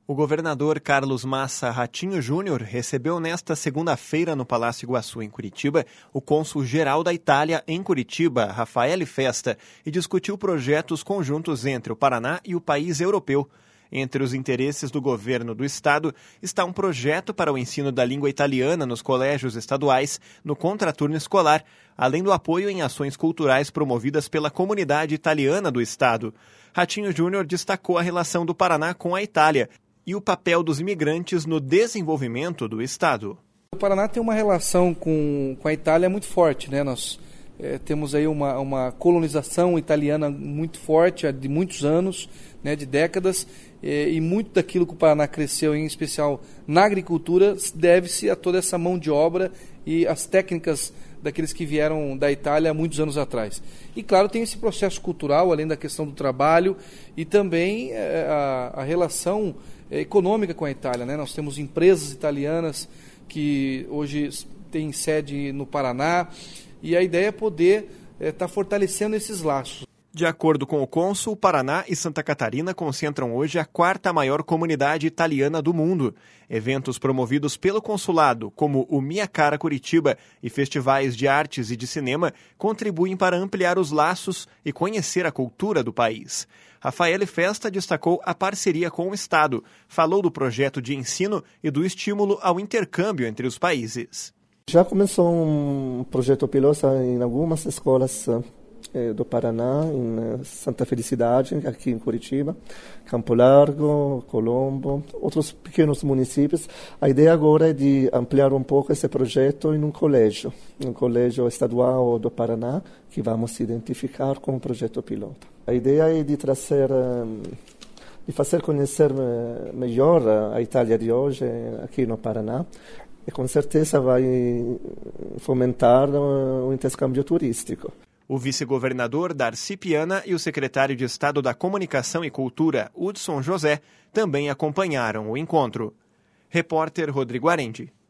O governador Carlos Massa Ratinho Júnior recebeu nesta segunda-feira no Palácio Iguaçu, em Curitiba, o cônsul-geral da Itália em Curitiba, Raffaele Festa, e discutiu projetos conjuntos entre o Paraná e o país europeu. Entre os interesses do governo do estado está um projeto para o ensino da língua italiana nos colégios estaduais no contraturno escolar, além do apoio em ações culturais promovidas pela comunidade italiana do estado. Ratinho Júnior destacou a relação do Paraná com a Itália e o papel dos imigrantes no desenvolvimento do estado. O Paraná tem uma relação com a Itália muito forte, né? Nós temos aí uma colonização italiana muito forte, de muitos anos, né, de décadas, e muito daquilo que o Paraná cresceu, em especial na agricultura, deve-se a toda essa mão de obra e as técnicas daqueles que vieram da Itália há muitos anos atrás. E, claro, tem esse processo cultural, além da questão do trabalho, e também a relação econômica com a Itália, né? Nós temos empresas italianas que hoje têm sede no Paraná, e a ideia é poder estar fortalecendo esses laços. De acordo com o cônsul, o Paraná e Santa Catarina concentram hoje a quarta maior comunidade italiana do mundo. Eventos promovidos pelo consulado, como o Minha Cara Curitiba e festivais de artes e de cinema, contribuem para ampliar os laços e conhecer a cultura do país. Raffaele Festa destacou a parceria com o Estado, falou do projeto de ensino e do estímulo ao intercâmbio entre os países. Já começou um projeto piloto em algumas escolas do Paraná, em Santa Felicidade, aqui em Curitiba, Campo Largo, Colombo, outros pequenos municípios. A ideia agora é de ampliar um pouco esse projeto em um colégio estadual do Paraná, que vamos identificar como projeto piloto. A ideia é de trazer, de fazer conhecer melhor a Itália de hoje aqui no Paraná, e com certeza vai fomentar o intercâmbio turístico. O vice-governador Darcy Piana e o secretário de Estado da Comunicação e Cultura, Hudson José, também acompanharam o encontro. Repórter Rodrigo Arendi.